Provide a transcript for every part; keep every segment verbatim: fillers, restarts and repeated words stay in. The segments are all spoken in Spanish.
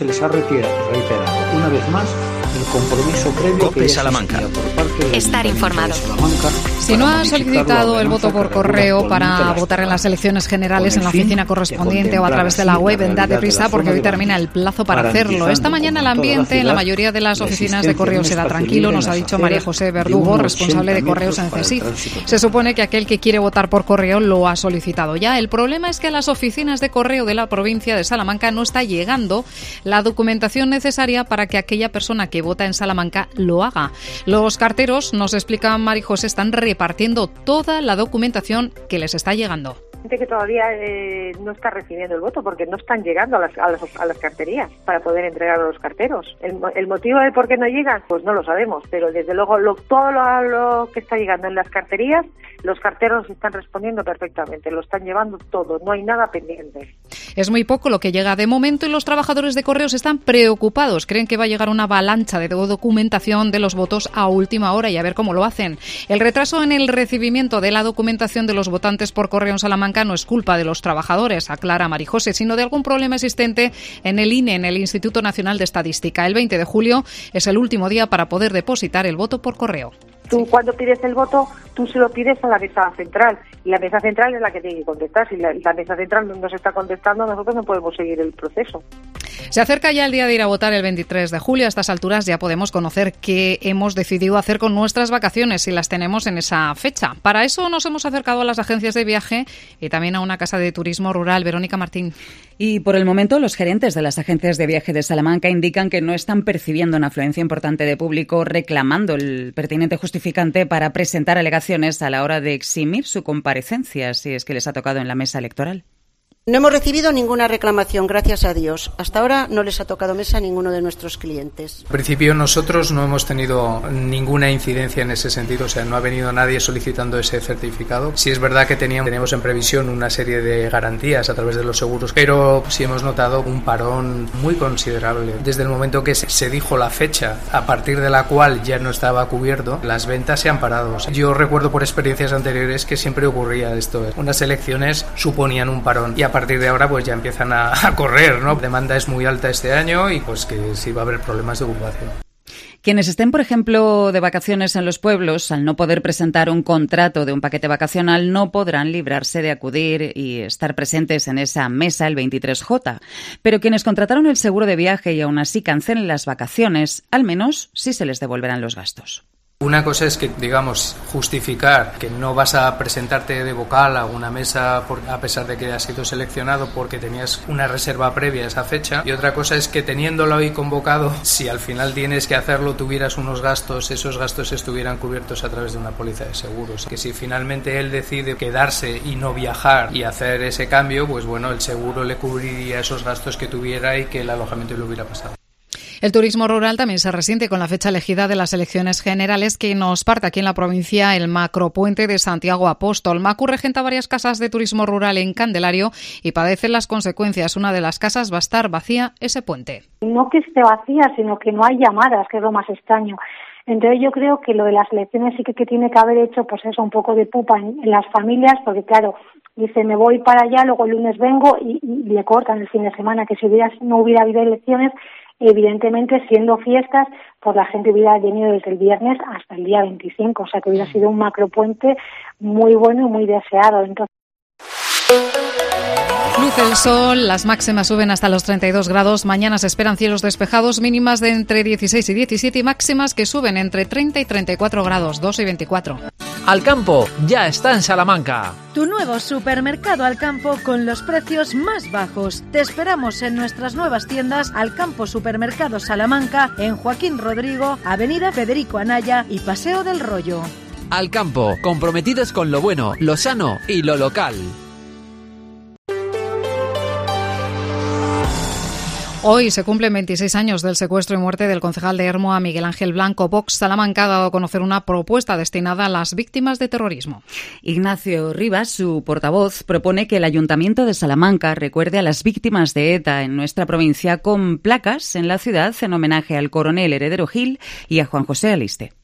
Se les ha reiterado una vez más el compromiso previo Cope que Salamanca. por parte del Estar informado. Salamanca. Si no ha solicitado el voto por correo para votar en las elecciones generales en la oficina correspondiente o a través de la web, date prisa porque hoy termina el plazo para hacerlo. Esta mañana el ambiente en la mayoría de las oficinas de correos será tranquilo, nos ha dicho María José Verdugo, responsable de correos en CESIF. Se supone que aquel que quiere votar por correo lo ha solicitado ya. El problema es que a las oficinas de correo de la provincia de Salamanca no está llegando la documentación necesaria para que aquella persona que vota en Salamanca lo haga. Los carteros, nos explica María José, están repartiendo toda la documentación que les está llegando. Gente que todavía eh, no está recibiendo el voto porque no están llegando a las, a las, a las carterías para poder entregar a los carteros. El, el motivo de por qué no llegan, pues no lo sabemos, pero desde luego lo, todo lo, lo que está llegando en las carterías, los carteros están respondiendo perfectamente, lo están llevando todo, no hay nada pendiente. Es muy poco lo que llega de momento y los trabajadores de correos están preocupados. Creen que va a llegar una avalancha de documentación de los votos a última hora y a ver cómo lo hacen. El retraso en el recibimiento de la documentación de los votantes por correo en Salamanca no es culpa de los trabajadores, aclara María José, sino de algún problema existente en el I N E, en el Instituto Nacional de Estadística. El veinte de julio es el último día para poder depositar el voto por correo. Tú cuando pides el voto, tú se lo pides a la mesa central y la mesa central es la que tiene que contestar. Si la, la mesa central no nos está contestando, nosotros no podemos seguir el proceso. Se acerca ya el día de ir a votar el veintitrés de julio. A estas alturas ya podemos conocer qué hemos decidido hacer con nuestras vacaciones si las tenemos en esa fecha. Para eso nos hemos acercado a las agencias de viaje y también a una casa de turismo rural. Verónica Martín. Y por el momento los gerentes de las agencias de viaje de Salamanca indican que no están percibiendo una afluencia importante de público reclamando el pertinente justificante para presentar alegaciones a la hora de eximir su comparecencia, si es que les ha tocado en la mesa electoral. No hemos recibido ninguna reclamación, gracias a Dios. Hasta ahora no les ha tocado mesa a ninguno de nuestros clientes. En principio nosotros no hemos tenido ninguna incidencia en ese sentido, o sea, no ha venido nadie solicitando ese certificado. Sí es verdad que teníamos, teníamos en previsión una serie de garantías a través de los seguros, pero sí hemos notado un parón muy considerable. Desde el momento que se dijo la fecha a partir de la cual ya no estaba cubierto, las ventas se han parado. Yo recuerdo por experiencias anteriores que siempre ocurría esto. Unas elecciones suponían un parón y a partir de ahora pues ya empiezan a, a correr, ¿no? La demanda es muy alta este año y pues que sí va a haber problemas de ocupación. Quienes estén, por ejemplo, de vacaciones en los pueblos, al no poder presentar un contrato de un paquete vacacional, no podrán librarse de acudir y estar presentes en esa mesa el veintitrés J. Pero quienes contrataron el seguro de viaje y aún así cancelen las vacaciones, al menos sí se les devolverán los gastos. Una cosa es que, digamos, justificar que no vas a presentarte de vocal a una mesa por, a pesar de que has sido seleccionado porque tenías una reserva previa a esa fecha. Y otra cosa es que teniéndolo ahí convocado, si al final tienes que hacerlo, tuvieras unos gastos, esos gastos estuvieran cubiertos a través de una póliza de seguros. Que si finalmente él decide quedarse y no viajar y hacer ese cambio, pues bueno, el seguro le cubriría esos gastos que tuviera y que el alojamiento le hubiera pasado. El turismo rural también se resiente con la fecha elegida de las elecciones generales que nos parte aquí en la provincia el macropuente de Santiago Apóstol. Macu regenta varias casas de turismo rural en Candelario y padece las consecuencias. Una de las casas va a estar vacía ese puente. No que esté vacía, sino que no hay llamadas, que es lo más extraño. Entonces yo creo que lo de las elecciones sí que, que tiene que haber hecho pues eso, un poco de pupa en, en las familias, porque claro, dice me voy para allá, luego el lunes vengo y, y le cortan el fin de semana, que si hubiera, no hubiera habido elecciones, evidentemente siendo fiestas, pues la gente hubiera venido desde el viernes hasta el día veinticinco, o sea que hubiera sido un macropuente muy bueno y muy deseado. Entonces... Luce el sol, las máximas suben hasta los treinta y dos grados, mañana se esperan cielos despejados, mínimas de entre dieciséis y diecisiete y máximas que suben entre treinta y treinta y cuatro grados, dos y veinticuatro. Alcampo ya está en Salamanca. Tu nuevo supermercado Alcampo con los precios más bajos. Te esperamos en nuestras nuevas tiendas Alcampo Supermercado Salamanca en Joaquín Rodrigo, Avenida Federico Anaya y Paseo del Rollo. Alcampo, comprometidos con lo bueno, lo sano y lo local. Hoy se cumplen veintiséis años del secuestro y muerte del concejal de Hermoa, Miguel Ángel Blanco. Vox Salamanca ha dado a conocer una propuesta destinada a las víctimas de terrorismo. Ignacio Rivas, su portavoz, propone que el Ayuntamiento de Salamanca recuerde a las víctimas de ETA en nuestra provincia con placas en la ciudad en homenaje al coronel Heredero Gil y a Juan José Aliste.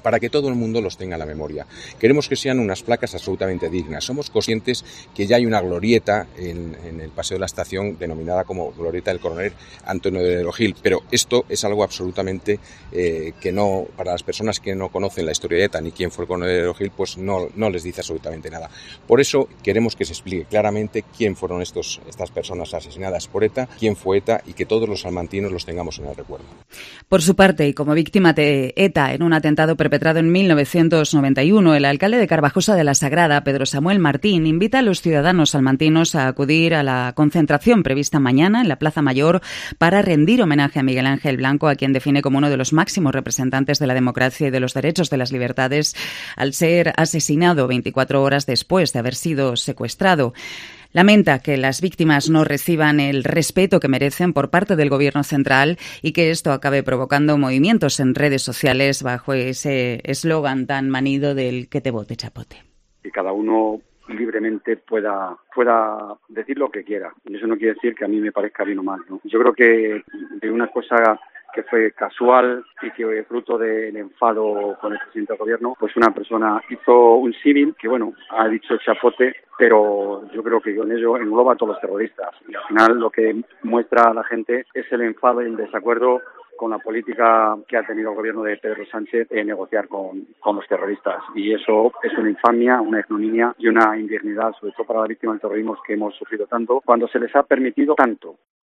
para que todo el mundo los tenga en la memoria. Queremos que sean unas placas absolutamente dignas. Somos conscientes que ya hay una glorieta en, en el Paseo de la Estación denominada como Glorieta del Coronel Antonio de Lerdo Gil, pero esto es algo absolutamente eh, que no, para las personas que no conocen la historia de ETA ni quién fue el Coronel de Lerdo Gil, pues no, no les dice absolutamente nada. Por eso queremos que se explique claramente quién fueron estos, estas personas asesinadas por ETA, quién fue ETA y que todos los salmantinos los tengamos en el recuerdo. Por su parte, y como víctima de ETA en un atentado perpetrado en mil novecientos noventa y uno, el alcalde de Carvajosa de la Sagrada, Pedro Samuel Martín, invita a los ciudadanos salmantinos a acudir a la concentración prevista mañana en la Plaza Mayor para rendir homenaje a Miguel Ángel Blanco, a quien define como uno de los máximos representantes de la democracia y de los derechos de las libertades, al ser asesinado veinticuatro horas después de haber sido secuestrado. Lamenta que las víctimas no reciban el respeto que merecen por parte del Gobierno central y que esto acabe provocando movimientos en redes sociales bajo ese eslogan tan manido del que te vote chapote. Y cada uno libremente pueda pueda decir lo que quiera. Y eso no quiere decir que a mí me parezca bien o mal, ¿no? Yo creo que de una cosa que fue casual y que fruto del enfado con el presidente del gobierno, pues una persona hizo un símil que, bueno, ha dicho chapote, pero yo creo que con ello engloba a todos los terroristas. Y al final lo que muestra a la gente es el enfado y el desacuerdo con la política que ha tenido el gobierno de Pedro Sánchez en negociar con, con los terroristas. Y eso es una infamia, una ignominia y una indignidad, sobre todo para las víctimas del terrorismo que hemos sufrido tanto, cuando se les ha permitido tanto.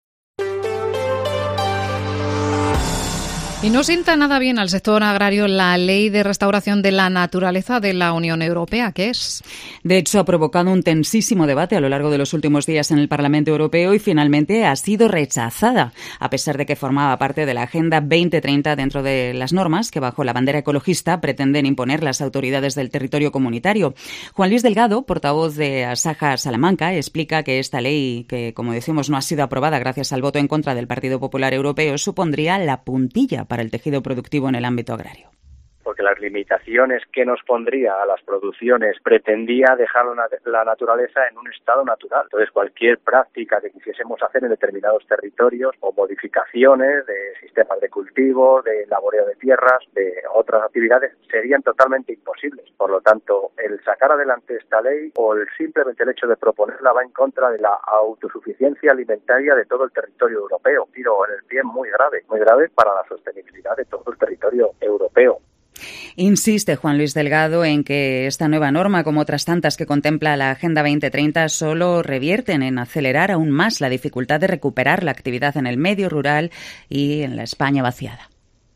Y no sienta nada bien al sector agrario la Ley de Restauración de la Naturaleza de la Unión Europea, ¿qué es? De hecho, ha provocado un tensísimo debate a lo largo de los últimos días en el Parlamento Europeo y finalmente ha sido rechazada, a pesar de que formaba parte de la Agenda veinte treinta dentro de las normas que, bajo la bandera ecologista, pretenden imponer las autoridades del territorio comunitario. Juan Luis Delgado, portavoz de Asaja Salamanca, explica que esta ley, que, como decimos, no ha sido aprobada gracias al voto en contra del Partido Popular Europeo, supondría la puntilla para el tejido productivo en el ámbito agrario. Porque las limitaciones que nos pondría a las producciones pretendía dejar la naturaleza en un estado natural. Entonces, cualquier práctica que quisiésemos hacer en determinados territorios o modificaciones de sistemas de cultivo, de laboreo de tierras, de otras actividades, serían totalmente imposibles. Por lo tanto, el sacar adelante esta ley o el simplemente el hecho de proponerla va en contra de la autosuficiencia alimentaria de todo el territorio europeo. Tiro en el pie muy grave, muy grave para la sostenibilidad de todo el territorio europeo. Insiste Juan Luis Delgado en que esta nueva norma, como otras tantas que contempla la Agenda veinte treinta, solo revierten en acelerar aún más la dificultad de recuperar la actividad en el medio rural y en la España vaciada.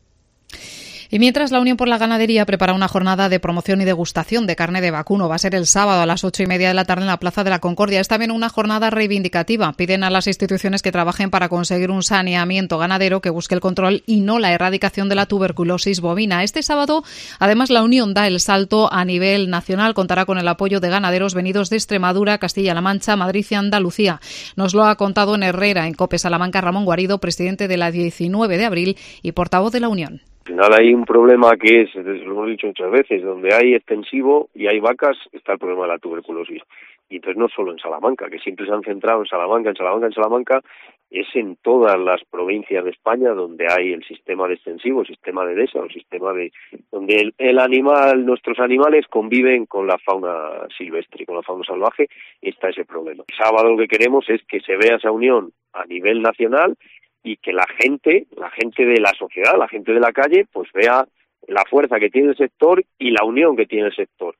Y mientras, la Unión por la Ganadería prepara una jornada de promoción y degustación de carne de vacuno. Va a ser el sábado a las ocho y media de la tarde en la Plaza de la Concordia. Es también una jornada reivindicativa. Piden a las instituciones que trabajen para conseguir un saneamiento ganadero que busque el control y no la erradicación de la tuberculosis bovina. Este sábado, además, la Unión da el salto a nivel nacional. Contará con el apoyo de ganaderos venidos de Extremadura, Castilla-La Mancha, Madrid y Andalucía. Nos lo ha contado en Herrera, en COPE Salamanca, Ramón Guarido, presidente de la diecinueve de abril y portavoz de la Unión. Al final hay un problema que es, lo hemos dicho muchas veces, donde hay extensivo y hay vacas, está el problema de la tuberculosis. Y entonces no solo en Salamanca, que siempre se han centrado en Salamanca, en Salamanca, en Salamanca, es en todas las provincias de España donde hay el sistema de extensivo, el sistema de dehesa, el sistema de donde el, el animal, nuestros animales conviven con la fauna silvestre, con la fauna salvaje, y está ese problema. El sábado lo que queremos es que se vea esa unión a nivel nacional y que la gente, la gente de la sociedad, la gente de la calle, pues vea la fuerza que tiene el sector y la unión que tiene el sector.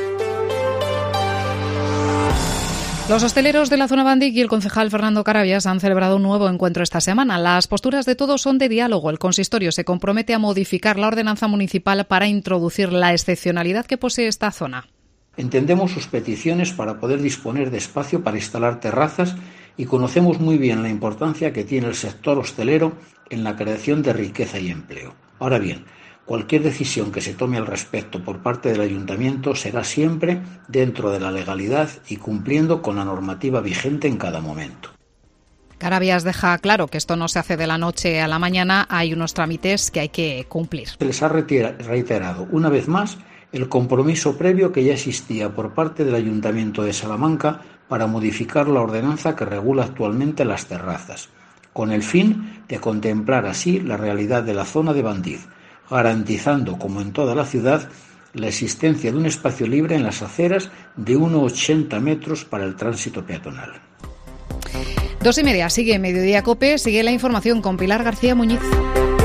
Los hosteleros de la zona Bandic y el concejal Fernando Carabias han celebrado un nuevo encuentro esta semana. Las posturas de todos son de diálogo. El consistorio se compromete a modificar la ordenanza municipal para introducir la excepcionalidad que posee esta zona. Entendemos sus peticiones para poder disponer de espacio para instalar terrazas y conocemos muy bien la importancia que tiene el sector hostelero en la creación de riqueza y empleo. Ahora bien, cualquier decisión que se tome al respecto por parte del Ayuntamiento será siempre dentro de la legalidad y cumpliendo con la normativa vigente en cada momento. Carabias deja claro que esto no se hace de la noche a la mañana, hay unos trámites que hay que cumplir. Se les ha reiterado una vez más el compromiso previo que ya existía por parte del Ayuntamiento de Salamanca para modificar la ordenanza que regula actualmente las terrazas, con el fin de contemplar así la realidad de la zona de Bandiz, garantizando, como en toda la ciudad, la existencia de un espacio libre en las aceras de uno coma ochenta metros para el tránsito peatonal. Dos y media, sigue Mediodía COPE, sigue la información con Pilar García Muñiz.